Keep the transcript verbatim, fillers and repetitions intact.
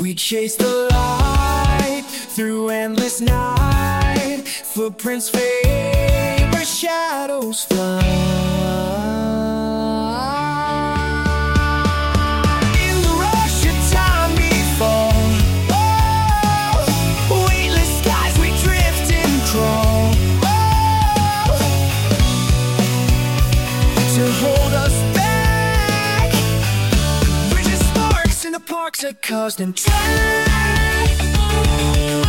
We chase the light through endless night. Footprints fade where shadows fly. In the rush of time we fall. Oh, weightless skies we drift and crawl. Oh, to hold us back. Bridges, sparks in the parks are caused and track.